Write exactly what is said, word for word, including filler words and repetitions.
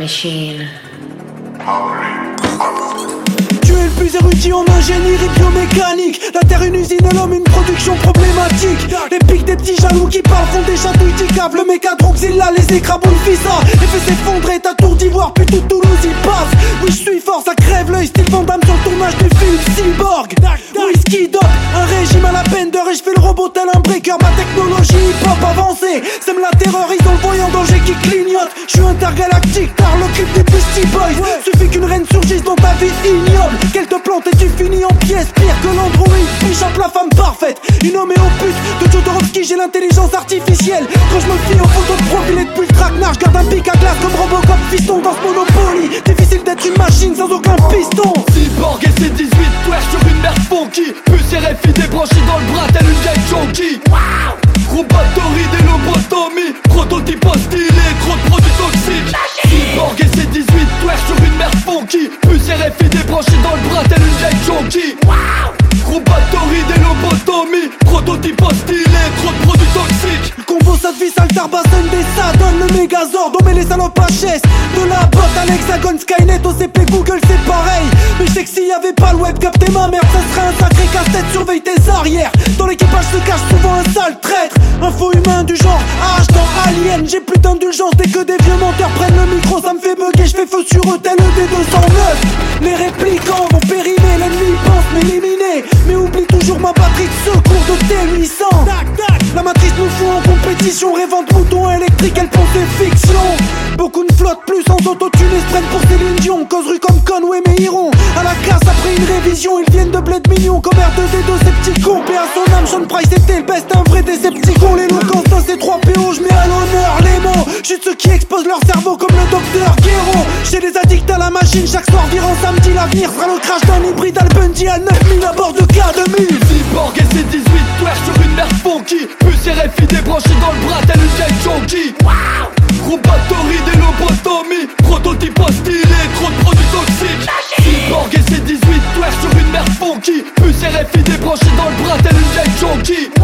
machine. Tu es le plus érudit en ingénierie biomécanique. La terre une usine et l'homme une production problématique. Les pics des petits jaloux qui parlent font des chatouilles d'icap. Le méca Droxilla les écrabouille fissa et fait s'effondrer ta tour d'ivoire puis tout Toulouse y passe. Oui je suis fort ça crève l'œil style Van Damme sur le tournage du film Cyborg. Whisky dope, un régime à la Bender et je fais le robot tel un breaker. Ma technologie hip-hop avancée sème la terreur, ils ont le voyant danger qui clignote. Je suis intergalactique car l'occupe des Beastie Boys. Suffit qu'une reine surgisse dans ta vie ignoble, qu'elle te plante et tu finis en pièces. Pire que l'android, Bishop la femme parfaite. Une homéopute de Jodorowsky, j'ai l'intelligence artificielle. Quand je me fie aux photos de profil et depuis le traquenard, je garde un pic à glace comme Robocop fiston dans ce Monopoly. Difficile d'être une machine sans aucun piston. Cyborg et ses dix-huit twerk sur une merde funky. Plus R F I débranché dans le bras tel une vieille junkie. Robotorie des lobotomies, prototype stylé, gros de produits toxiques. Cyborg et ses dix-huit twerk sur une merde funky. Plus R F I débranché dans le bras tel une vieille junkie. Robotorie des lobotomies, prototype stylé, gros de produits toxiques. Le combo ça devise sale Tarbasson des Sadon, le Megazord, on met les salopes H S. De la botte à l'hexagone, Skynet, O C P, Google c'est pareil. Mais je sais que s'il y avait pas le web, capter ma merde, ça serait un sacré casse-tête, surveille tes arrières. Dans l'équipage se cache souvent un sale traître. Un faux humain du genre H dans Alien. J'ai plus d'indulgence dès que des vieux menteurs prennent le micro, ça me fait bugger, je fais feu sur eux tel le D deux cent neuf. Les réplicants vont périmer, l'ennemi pense m'éliminer, mais oublie toujours ma batterie de secours de T huit cents. La matrice nous fout en compétition, rêvant de moutons électriques, elle pense des fictions. Beaucoup ne flottent plus sans autotune et se prennent pour Céline Dion. Cause rue comme Conway mais iront à la casse après une révision. Ils viennent de bled mignon comme R deux D deux, ces petits cons. Paix à son âme, Sean Price était le best, un vrai Décepticon. L'éloquence de ces trois P O, je mets à l'honneur les mots. J'suis de ceux qui exposent leur cerveau comme le docteur Guéron. J'ai des addicts à la machine, chaque soir virant samedi. L'avenir sera le crash d'un hybride Al Bundy à neuf mille à bord de K deux mille. Cyborg et ses dix-huit twerk sur une merde funky. Plus R F I débranché dans le bras tel une vieille junkie. Robotorie des lobotomies, prototype stylé, trop de produits toxiques. Cyborg et ses dix-huit twerk sur une merde funky. Plus R F I débranché dans le bras tel une vieille junkie.